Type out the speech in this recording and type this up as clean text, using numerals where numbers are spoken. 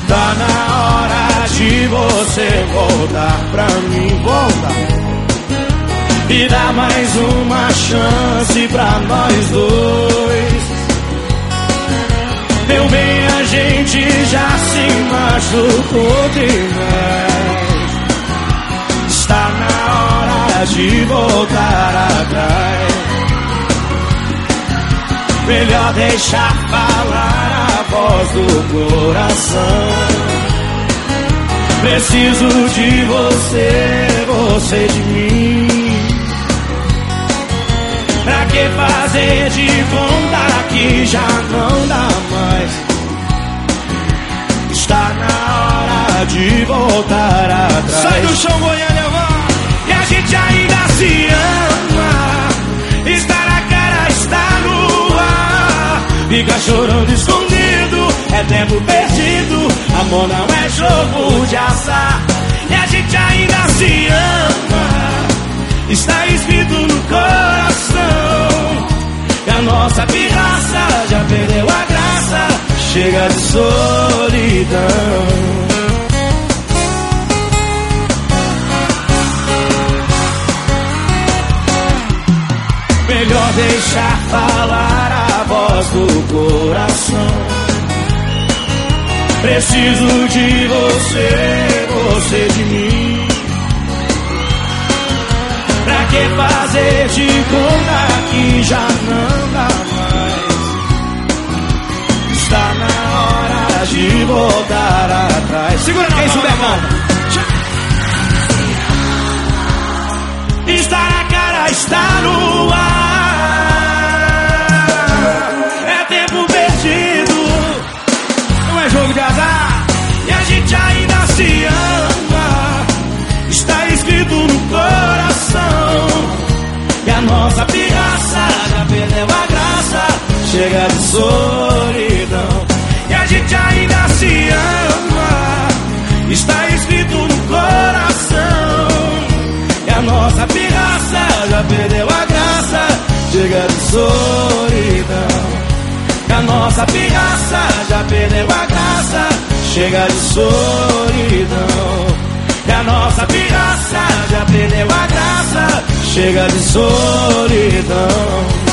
Tá na hora de você voltar pra mim, volta e dar mais uma chance pra nós dois. Meu bem, a gente já se machucou demais. Está na hora de voltar atrás. Melhor deixar falar a voz do coração. Preciso de você, você de mim. Pra que fazer de conta que já não dá mais? Está na hora de voltar atrás. Sai do chão, Goiânia, vai! E a gente ainda se ama. Está na cara, está no ar. Fica chorando escondido, é tempo perdido. Amor não é jogo de azar. E a gente ainda se ama. Está escrito no coração que a nossa pirraça já perdeu a graça. Chega de solidão. Melhor deixar falar a voz do coração. Preciso de você, você de mim. Pra que fazer de conta que já não dá mais? Está na hora de voltar atrás. Segura quem souber, canta. Está na cara, está no ar. É tempo perdido, Não é jogo de azar. e a gente ainda se ama. Está escrito no coração que a nossa pirraça já perdeu a graça. Chega de solidão. E a gente ainda se ama. Está escrito no coração que a nossa pirraça já perdeu a graça. Chega de solidão. Que a nossa pirraça já perdeu a graça. Chega de solidão. Que a nossa pirraça já perdeu a graça. Chega de solidão.